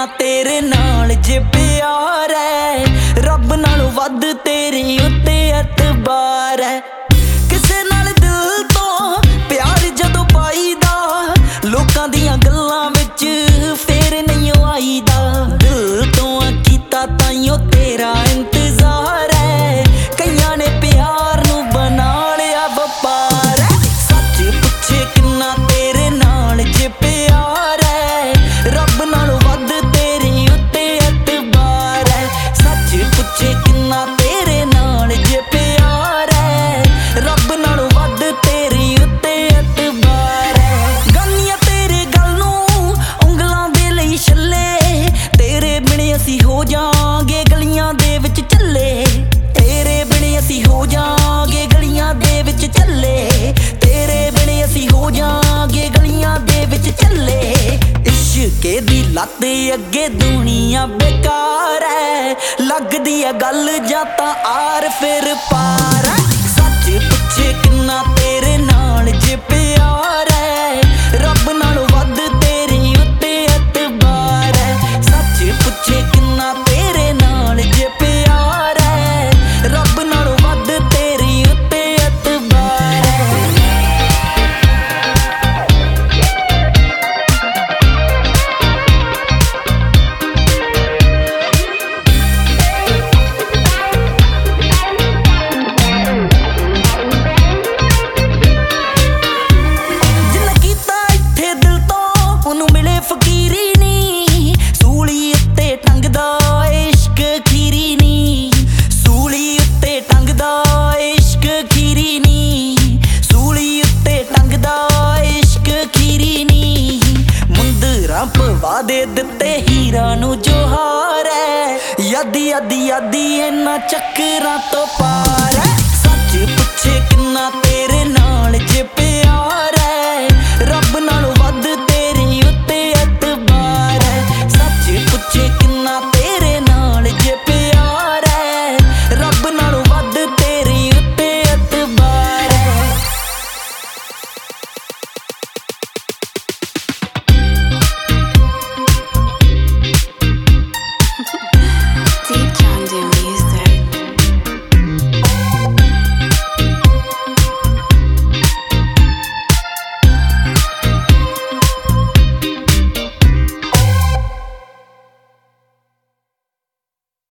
किन्ना तेरे नाल जे प्यार है। रब नालों वध तेरे उत्ते एतबार है। किसे नाल दिल तो प्यार जदों पाईदा, लोकां दियां गल्लां विच फेर नहीं आईदा। दिल तो कीता ताइयों तेरा इंतजार है, कईयां ने प्यार नूं बना लिया व्यापार है। सच पुछे किन्ना तेरे नाल जे प्यार है, रब नालों वध तेरे उत्ते एतबार है। सच पुछे किन्ना तेरे नाल जे प्यार है, रब नालों वध तेरे उत्ते एतबार है। गानियां तेरे गल नूं उंगलां दे लई छल्ले, तेरे बिने असीं हो जांगे गलियां दे विच चले। तेरे बिने असीं हो जांगे गलियां दे विच चले। तेरे बिने असीं हो जांगे गलियां दे विच चले। इश्के दी लत अगे दुनिया बेकार है, लगदी है गल जां तां आर फिर पार है। सच पुछे किन्ना तेरे नाल जे प्यार है, रब नालों वध तेरे उत्ते एतबार है। सच पुछे किन्ना तेरे नाल जे प्यार है, रब नालों वध तेरे उत्ते एतबार है। जिन्ना कीता इत्थे दिल तो ओनू मिले फकीरी नी, सूली उत्ते टंगदा इश्क खीरी नी। सूली उत्ते टंगदा इश्क खीरी नी। सूली उत्ते टंगदा इश्क खीरी नी। मुंदरां पवा दे दित्ते हीरा नूं जोहार है, यादी यादी यादी इन्ना चक्करां तो पार है। सच पुछे किन्ना तेरे